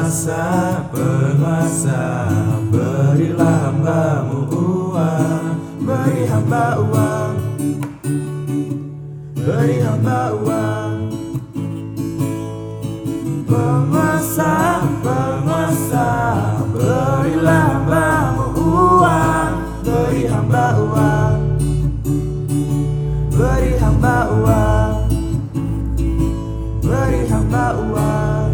penguasa, berilah hambamu uang, beri hamba uang, beri hamba uang. Penguasa, berilah hambamu uang, beri hamba uang, beri hamba uang, beri hamba uang,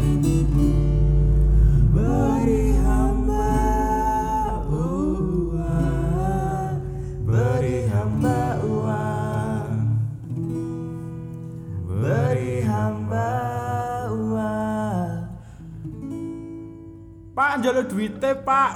beri hamba uang, beri hamba uang, beri hamba uang. Pak njaluk duite, Pak.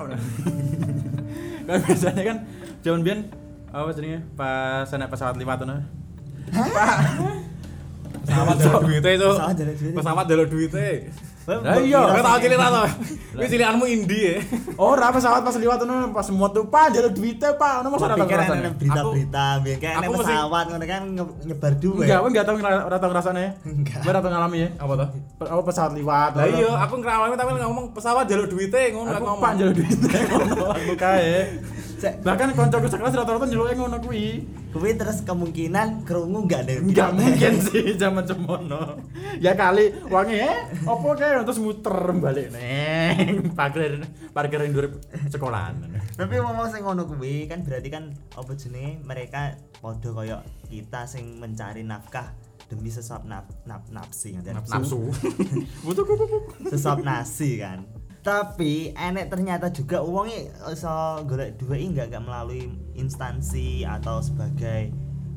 Kan biasanya kan jaman biyen apa jenenge? Pas ana pesawat liwat ngono. Pak. Pesawat njaluk duite itu. Pesawat njaluk duite. Lah iya, kan tau cilik ra to. Kuwi cilikanmu Indi ya. Ora pesawat pas liwat ngono pas semut tuh, Pak njaluk duite, Pak. Ono masalah Pikir ana berita-berita biyen kayak ana pesawat ngono kan nyebar duit. Enggak tau ora tau ngrasane. Ora tau ngalami ya. Apa to? Apa pesawat liwat. Lah iya, aku ngalami tapi ngomong pesawat njaluk duite ngono aku ngomong. Pak njaluk duite ngono aku kae. Bahkan kancaku sekelas rata-rata njaluke ngono kuwi. Kuwi terus kemungkinan krungu enggak deh. Enggak mungkin sih zaman semono. Ya kali wangi opo kae terus muter balik neng parkir ndur sekolahan. Tapi ngomong sing ngono kuwi kan berarti kan apa jenenge mereka padha kaya kita sing mencari nafkah demi sesuap nafsi Nafsu. Butuh sesuap nasi kan. Tapi enek ternyata juga uangnya iso golek duit enggak melalui instansi atau sebagai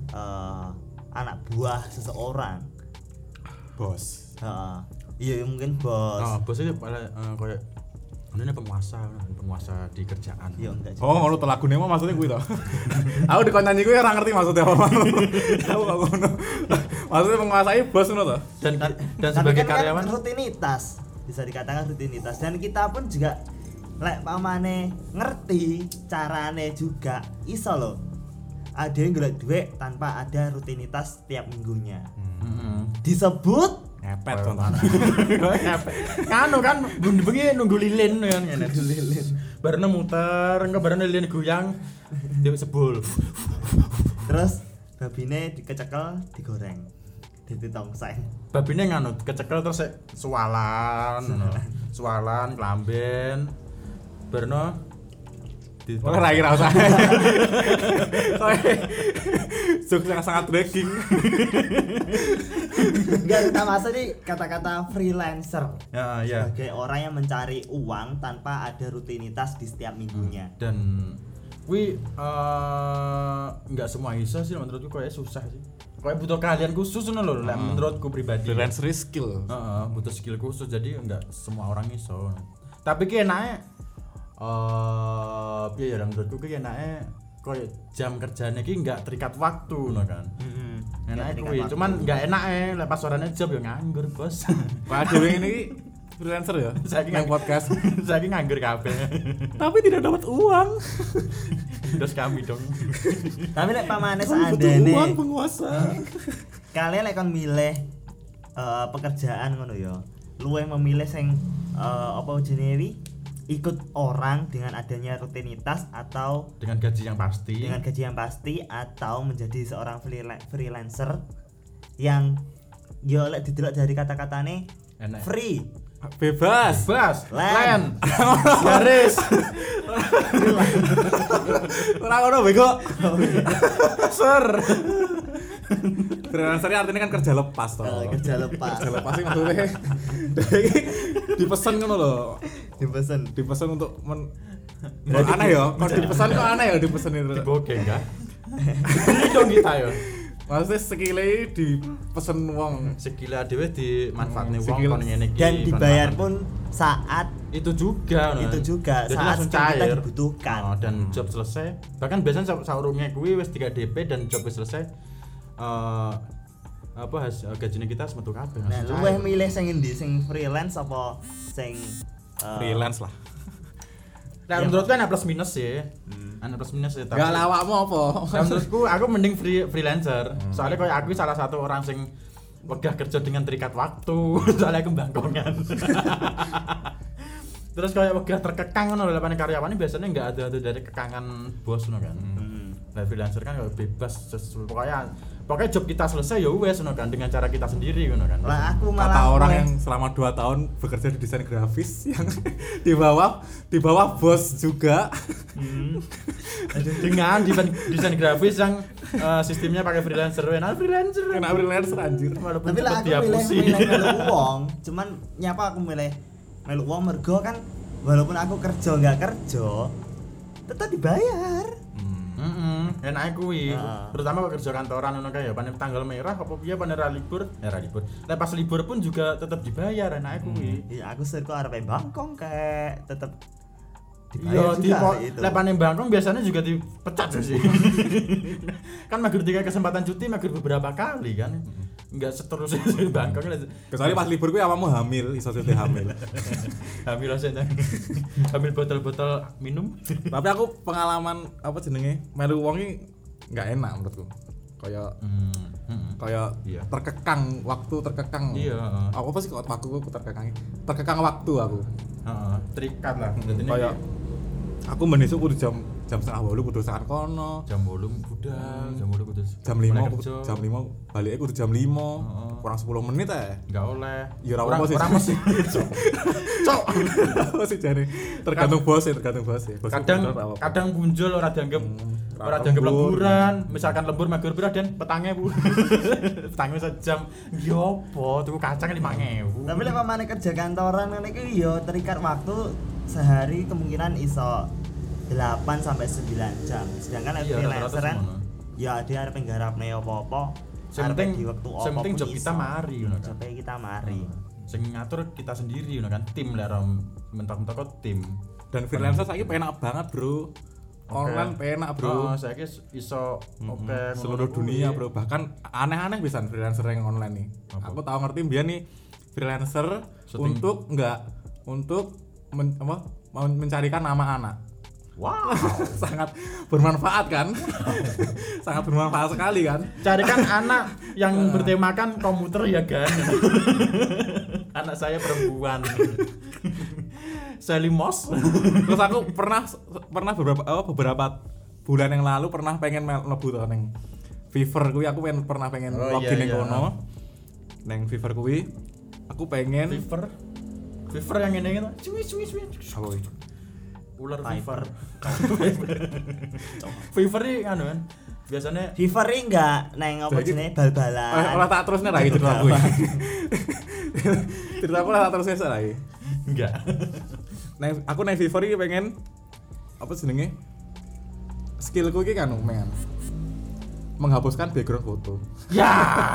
anak buah seseorang. Bos. Iya mungkin bos. Bos itu kayak ini penguasa di kerjaan. Iya enggak. Oh, ngono to lagune mah maksudnya kuwi to. Aku dikon nyanyi kuwi ora ngerti maksudnya apa. Aku kok ngono. Maksudnya menguasai bos ngono to. Dan sebagai kan karyawan rutinitas. Bisa dikatakan rutinitas dan kita pun juga lek pamane ngerti carane juga iso loh. Ada yang golek duit tanpa ada rutinitas tiap minggunya. Disebut Ngepet contohnya. Kanu kan bengi nunggu lilin kan ngene. Lilin. Bareng muter, engko bareng lilin goyang dhewe sebul. Terus babine dikecekel, digoreng. Dadi tongseng. Babine nganu kecekel terus sualan klamben. Barno Ora kira usah. Sukses sangat breaking. Enggak kita masuk nih kata-kata freelancer. Ya. Sebagai orang yang mencari uang tanpa ada rutinitas di setiap minggunya. Dan kuwi enggak semua iso sih menurutku kayak susah sih. Kayak butuh keahlian khusus ngono lho menurutku pribadi. Freelancer skill. Butuh skill khusus jadi enggak semua orang iso. Tapi ki enake piye ya menurutku ki enake koyo jam kerjane ki enggak terikat waktu ngono kan. Enake kuwi, cuman enggak enake lek pas orane job ya nganggur, Bos. Pak dhewe ini freelancer ya. Saiki yang podcast. Saiki nganggur kabeh. Tapi tidak dapat uang. Terus kami dong. Tapi lek pamane seandainya uang penguasa. Kalian lek kon milih pekerjaan ngono ya. Luwih memilih sing apa jenenge ikut orang dengan adanya rutinitas atau dengan gaji yang pasti atau menjadi seorang freelancer yang yo lek didelok dari kata-katane free bebas land garis ora ngono bego ser freelancer artinya kan kerja lepas toh. Kerja lepas sih maksudnya dipesan ngono lho. Dipesan untuk aneh ya. Kalau dipesan kok aneh ya dipesan itu. Diboke enggak? Ini dong kita ya. Maksudnya sekile dipesen wong, sekile dhewe dimanfaatne wong kon ngene iki. Dan dibayar pun saat itu juga jadi saat kita dibutuhkan. Dan job selesai. Bahkan biasanya saurunge kuwi wis 3 DP dan job wis selesai. Gajinya kita semetu kabeh. Nah, luwih milih sing endi? Sing freelance apa sing freelance lah. Nah, menurutku kan plus minus ya. Ana plus minus ya. Enggak lawakmu apa? Nah, menurutku aku mending freelancer. Soalnya kayak aku salah satu orang sing wegah kerja dengan terikat waktu. Soalnya aku bangkongan. Terus kayak wegah terkekang ngono lho lepane karyawan biasanya enggak ada dari kekangan bos ngono kan. Nah, freelancer kan kayak bebas pokoknya job kita selesai ya wes ngono kan dengan cara kita sendiri ngono kan. Lah aku malah Kata orang yang selama 2 tahun bekerja di desain grafis yang di bawah bos juga. Dengan desain grafis yang sistemnya pakai freelancer. Enak freelancer anjir. walaupun tapi lah cepet aku dihapusi. milih melu wong, cuman nyapa aku milih melu wong mergo kan walaupun aku kerja enggak kerja tetap dibayar. Enak kuwi. Heeh. Terutama kalau kerja kantoran ngono kae ya panen tanggal merah apa piye panen ra libur. Lah pas libur pun juga tetap dibayar enak kuwi. Iya, aku sering kok arep bangkong kayak tetap Iya, dibayar di juga itu. panen bangkong biasanya juga dipecat sih. Kan mager tiga kesempatan cuti mager beberapa kali kan. Enggak seterusnya di bangkong. Kecuali pas libur gue awakmu hamil, iso cuti hamil. Hamil aja hamil botol-botol minum. Tapi aku pengalaman apa jenenge melu wong iki enggak enak menurutku. Kayak Iya. terkekang waktu. Iya, heeh. Apa sih kok waktu aku terkekang waktu aku. Heeh, terikat lah. Jadi Kayak aku menisuk kudu jam 7:30 kudu sakan kono. jam 8 budal, jam 8 kudu Jam 5 baliknya kudu jam 5. Kurang 10 menit enggak oleh. Ya ora apa sih. Ora mesti. Cok. Apa sih jane? Tergantung bos ya. Bos Kadang muncul ora dianggap lembur. lemburan. Misalkan lembur mager pira Den petangnya Bu. Petangnya sejam. Yo opo tuku kacang 5.000. Tapi lek pamane kerja kantoran ngene iki yo terikat waktu sehari kemungkinan iso 8 sampai 9 jam. Sedangkan lek Iya, freelancer rata-rata kan semono. ya ada arep nggarapne apa-apa. Sing arep penting di waktu sing apa penting pun job kita iso. mari ngono kan. Job kita mari. Sing ngatur kita sendiri ngono kan. Tim lek ora mentok-mentok kok tim. Dan freelancer saiki penak banget, Bro. Online penak, Bro. Oh, saiki iso oke Seluruh dunia, Bro. Bahkan aneh-aneh bisa freelancer yang online nih. Apa? Aku tahu ngerti biar nih freelancer Syuting. untuk mencarikan nama anak. Wow. Sangat bermanfaat kan? Sangat bermanfaat sekali kan? Carikan anak yang bertemakan komputer ya kan. Anak saya perempuan. Selimos. Terus aku pernah beberapa bulan yang lalu pernah pengen mlebu to ning Fiverr kuwi aku pernah pengen Oh, login iya, ning iya. kono. Ning Fiverr kuwi aku pengen Fiverr yang ini gitu. Cuy. apa kuwi? Ular Fiverr. Fiverr ini anu kan. Biasanya Fiverr iki enggak neng apa Jadi- jenenge bal-balan. Ora tak terusne ra iki cerita aku. Cerita aku ora tak terusne ra iki. enggak. Aku nang Fiverr iki pengen apa jenenge? Skillku iki kan pengen menghapuskan background foto. Ya.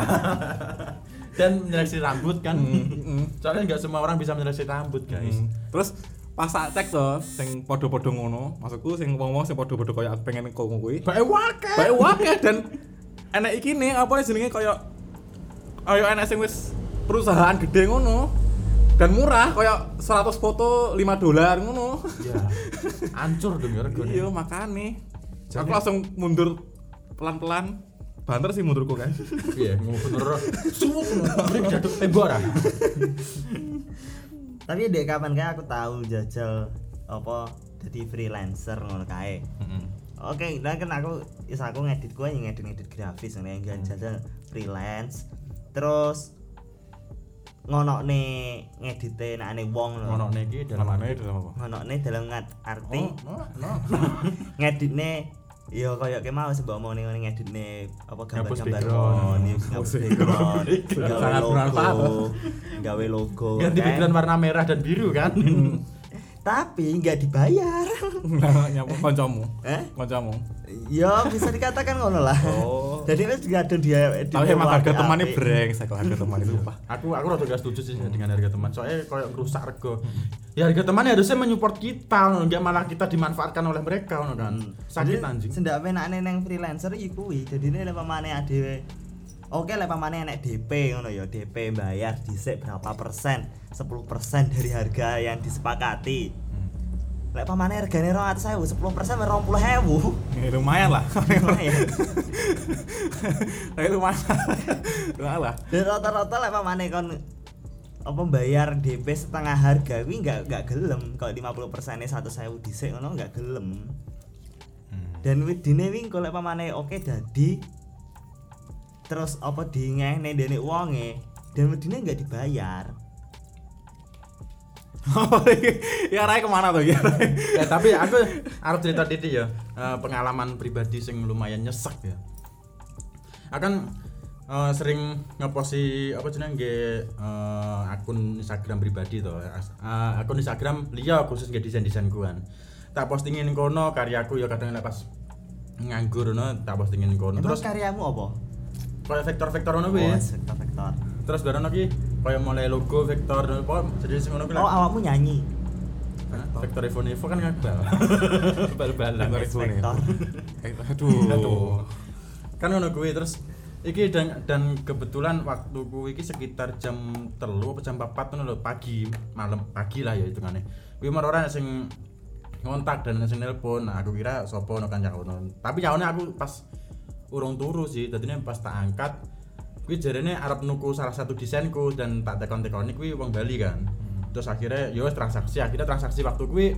Dan menyeleksi rambut kan. Mm. Soalnya enggak semua orang bisa menyeleksi rambut, guys. Terus pas tak cek to sing padha-padha ngono, maksudku sing wong-wong sing padha-padha kaya aku pengen kono kuwi. Bae wake. Bae wakeh dan enek iki nih apa jenenge kaya enek sing wis perusahaan gede ngono. Dan murah kaya 100 foto $5 ngono. Ya. Hancur dong ya regane. Iya, makane. Jadi- Aku langsung mundur pelan-pelan. Banter sih mundurku kan. Iya, ngomong bener. Suwuk ngono. Jatuh tembok ra. Tapi dek kapan kayak aku tahu jajal apa jadi freelancer ngono kae. Oke, nah kan aku ngedit kuwi ngedit grafis ngene yang jajal freelance. Terus ngonokne ngedite nekane wong lho. Ngono iki dalam Namanya dalam apa? Ngonokne dalam arti no. ngeditne ya kaya ke mau sebab mau ngene ngeditne apa Ngapus gambar-gambar background. ngono, ngapus background, gawe Sangat bermanfaat. gawe logo. Ganti kan. background warna merah dan biru kan. Tapi nggak dibayar. Nyapa kancamu? Kancamu. Ya bisa dikatakan ngono lah. Oh. Jadi wis digadun dia. Tapi emang harga temannya brengsek kok harga teman itu, Pak. Aku rada gak setuju sih dengan harga teman. Soalnya koyo ngerusak rego. Ya harga teman harusnya menyupport kita, enggak malah kita dimanfaatkan oleh mereka ngono kan. Sakit anjing. Sendak penakne nang freelancer iki kuwi. Dadine lek pamane adewe oke lek pamane enek DP ngono ya, DP bayar dhisik berapa persen? 10% dari harga yang disepakati. Lek pamane regane 200.000, 10% 20.000. Ya, lumayan lah. Lumayan. Lumayan lah. Dan rata-rata lek pamane kon apa bayar DP setengah harga kuwi enggak gelem. Kalau 50%-e 100.000 dhisik ngono enggak gelem. Dan wedine wi golek pamane oke dadi terus apa dingene ndene wonge dan wedine enggak dibayar. Ya Rai kemana tuh ya? Tapi aku harus cerita titik ya, pengalaman pribadi sing lumayan nyesek ya. Akan sering ngeposti apa jenenge akun Instagram pribadi to. Akun Instagram liya khusus nge desain-desainku kan. Tak postingin kono karyaku ya kadang pas nganggur ngono tak postingin kono. Terus Terus karyamu apa? kayak vektor-vektor ngono kuwi. Vektor. Terus barono ki kayak mulai logo vektor apa jadi sing ngono kuwi. Oh, awakmu nyanyi. Vektor Evo kan ngabal. Bal-balan. Vektor. Aduh. Kan ngono kuwi terus iki dan kebetulan waktu kuwi iki sekitar jam 3 apa jam 4 ngono lho pagi pagi lah ya hitungane. Kuwi ora sing ngontak dan sing nelpon. Nah, aku kira sapa ono kancaku. Tapi yaone aku pas urung turu sih, dadine pas tak angkat kuwi jarene arep nuku salah satu desainku dan tak tekon-tekoni kuwi wong Bali kan. Terus akhirnya ya wis transaksi waktu kuwi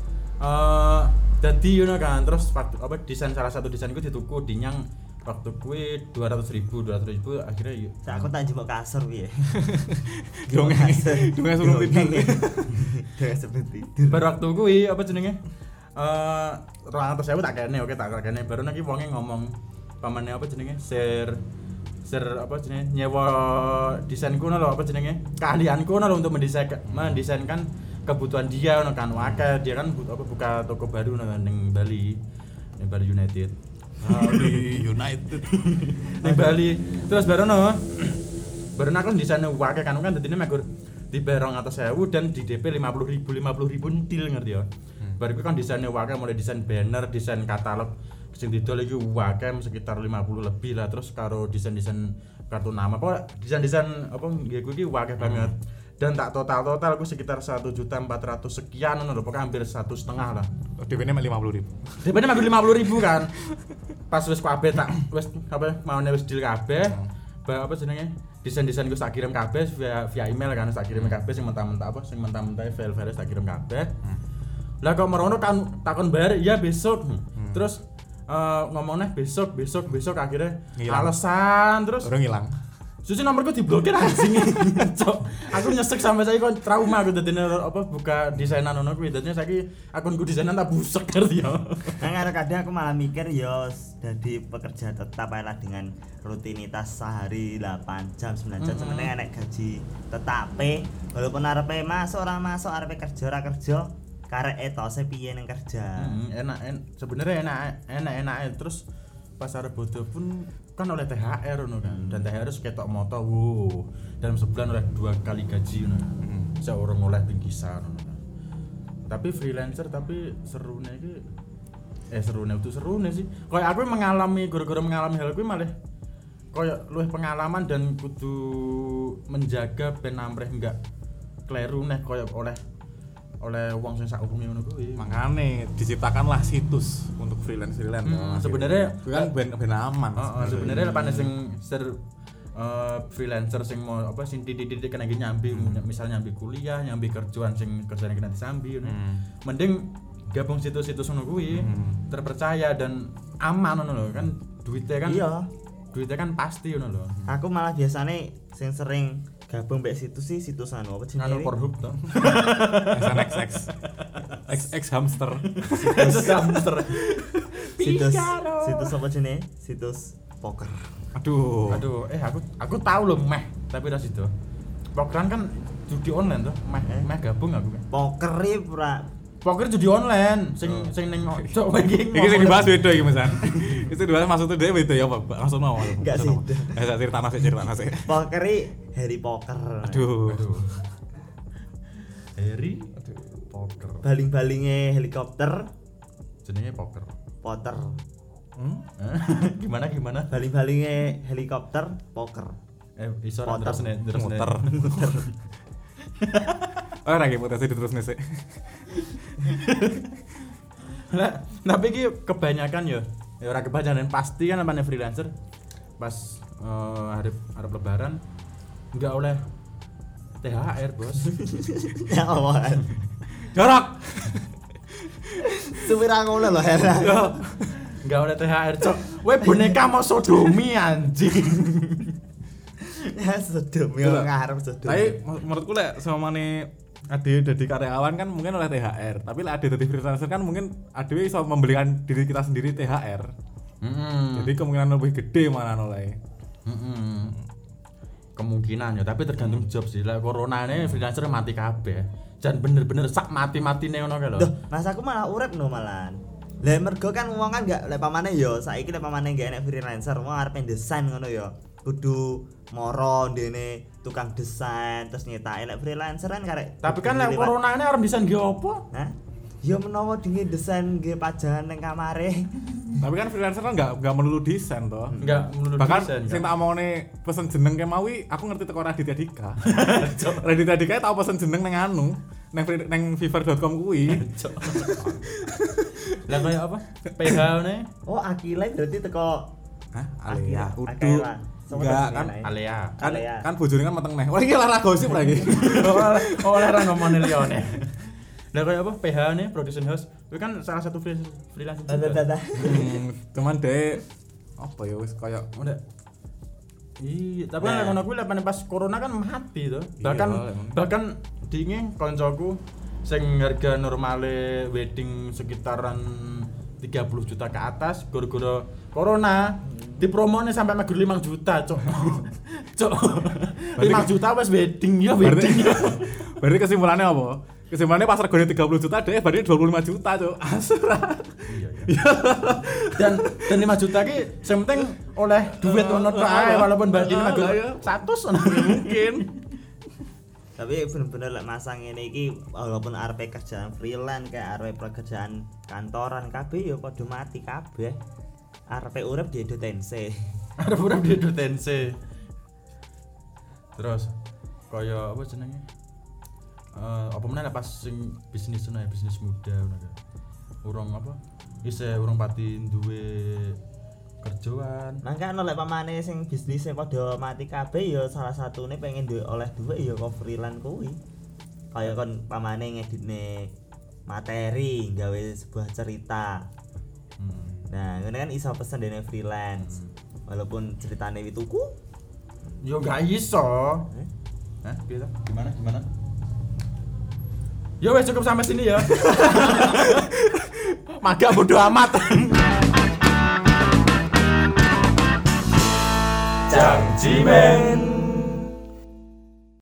dadi ngono kan. Terus waktu apa desain salah satu desainku dituku dinyang waktu kuwi 200.000 akhirnya yuk. Aku tak njupuk kasur piye. Dongeng sebelum tidur. Baru waktu kuwi apa jenenge? 200.000 tak kene, oke tak kene. Baru niki wonge ngomong pamane apa jenenge? Share apa jenenge? Nyewa desainku ngono lho apa jenenge? Keahlianku ngono lho untuk mendesainkan kebutuhan dia ngono kan. Akeh dia kan buka toko baru ning Bali. Ning Bali United. Di United. Ning Bali. Terus barono aku desain akeh kan dadine megur dibayar 200.000 dan di DP 50.000 ndil ngerti ya. Bar kuwi kan desainnya akeh mulai desain banner, desain katalog sing didol iki akeh sekitar 50 lebih lah terus karo desain-desain kartu nama apa desain-desain apa nggih kuwi iki akeh banget. Dan tak total aku sekitar 1.400.000 sekian ngono lho, pokoknya hampir 1,5 lah. DP-nya 50.000. DP-nya hampir 50.000 kan. Pas wis kabeh tak wis apa maune wis deal kabeh. Apa jenenge? Desain-desain gue tak kirim kabeh via email kan, tak kirim kabeh sing mentah-mentah apa sing mentah-mentah file-file tak kirim kabeh. Lah kok merono kan takon bayar ya besok. Terus ngomongnya besok akhirnya alasan terus orang hilang. Suci nomorku diblokir anjing. Cok. Aku nyesek sampai saya kok trauma aku dadine apa buka desainan ngono kuwi. Dadine saiki akunku desainan tak busek ngerti ya. Nah, kadang aku malah mikir ya dadi pekerja tetap ae lah dengan rutinitas sehari 8 jam 9 jam sementing enek gaji tetapi walaupun arepe masuk ora masuk arepe kerja ora kerja karek etose piye ning kerja. Enak sebenarnya enak terus pas arep bodo pun kan oleh THR ngono kan. Dan THR wis ketok moto dalam sebulan oleh 2 kali gaji ngono. Seorang oleh bingkisan ngono. Tapi freelancer tapi serune iki serune sih. Kayak aku mengalami gara-gara mengalami hal kuwi malah kayak luwih pengalaman dan kudu menjaga ben amrih enggak kleru nek koyo oleh wong sing sak umumnya ngono kuwi. Makane diciptakanlah situs untuk freelance. Sebenarnya kan ben aman. Sebenarnya lepane sing freelancer sing mau apa sing titik-titik kena nyambi misalnya nyambi kuliah, nyambi kerjaan sing kerjane kena disambi ngono. Mending gabung situs-situs ngono kuwi terpercaya dan aman ngono lho kan duitnya kan. Iya. Duitnya kan pasti ngono lho. Aku malah biasane sing sering gabung mbek situs anu apa jenenge? Anu Pornhub to. XX hamster. Situs apa jenenge? Situs poker. Aduh, aku tahu loh tapi ora situ. Pokeran kan judi online tuh, gabung aku. Poker judi online sing ning cok iki. Iki sing dibahas beda iki Mas. Itu dibahas maksudnya dia beda ya, Pak. Langsung mau. Enggak sih. Cerita nasi. Poker Harry Poker. Aduh. Harry Poker. Baling-balinge helikopter jenenge Poker. Potter. Gimana? Baling-balinge helikopter poker. Iso Potter. terus Muter. Oh, lagi potensi diterusne sik. Lah, tapi iki kebanyakan ya ora kebanyakan pasti kan namanya freelancer pas hari lebaran enggak oleh THR, Bos. Ya Allah. Jorok. Supir aku lho heran. Yo. Enggak oleh THR, Cok. Kowe boneka mau sodomi anjing. Ya sedem ya ngarep sedem. Tapi menurutku lek semane ade dadi karyawan kan mungkin oleh THR, tapi lek ade dadi freelancer kan mungkin ade iso membelikan diri kita sendiri THR. Jadi kemungkinan lebih gede malah oleh. Kemungkinan ya, tapi tergantung job sih. Lek coronane freelancer mati kabeh. Jan bener-bener sak mati-matine ngono kae lho. Duh, mas aku malah urip no malahan. Lah mergo kan wong kan gak lek pamane ya saiki lek pamane gak enek freelancer, wong arep desain ngono ya. Kudu moro ndene tukang desain terus nyetake lek freelancer kan karek. Tapi kan lek coronane arep desain ge opo? Hah? Ya menawa dingin desain nggih pajangan ning kamare. Tapi kan freelancer kan enggak melulu desain toh. Enggak melulu Bahkan desain. sing tak omongane pesen jeneng kemawi aku ngerti teko Raditya Dika. Raditya Dika tau pesen jeneng ning anu, ning fiverr.com kuwi. Lah kaya apa? PH ne? Oh, Akila berarti teko Hah? Alea. Akila. Udu. Enggak kan Alea. kan bojone kan meteng neh. Wah iki lara gosip lagi. Oleh ra ngomongin liyane. Lah kaya apa? PH ne production house. Kuwi kan salah satu freelance juga. Cuman deh apa ya wis kaya Udah. Iya, tapi kan ngono kuwi lek pas corona kan mati to. Bahkan dinge koncoku sing harga normale wedding sekitaran 30 juta ke atas gara-gara corona dipromone sampai megur 5 juta, Cok. Cok. 5 juta wis wedding ya wedding. Berarti kesimpulannya apa? Kesimpulannya pas regane 30 juta deh berarti 25 juta, Cuk. Asura. Iya. Dan 5 juta ki sing penting oleh duit ngono tok ae walaupun bandine megur 100 mungkin. Tapi bener-bener lek masang ngene iki walaupun arep kerjaan freelance kayak arep pekerjaan kantoran kabeh ya padha mati kabeh. Arep urip di Edotense. Arep urip di Edotense. Terus kaya apa jenenge? Apa meneh pas sing bisnis muda ngono kae. Urung apa? Isih urung pati duwe kerjaan. Mangka ono lek pamane sing bisnis sing padha mati kabeh ya salah satune pengen duwe oleh duwe ya kok freelance kuwi. Kaya kon pamane ngeditne materi, gawe sebuah cerita. Nah, ngene kan iso pesen dene freelance. Walaupun ceritane wituku. Yo gak iso. Hah? Piye to? Gimana? Yo wes cukup sampai sini ya. Maga bodo amat. Jang Jimen.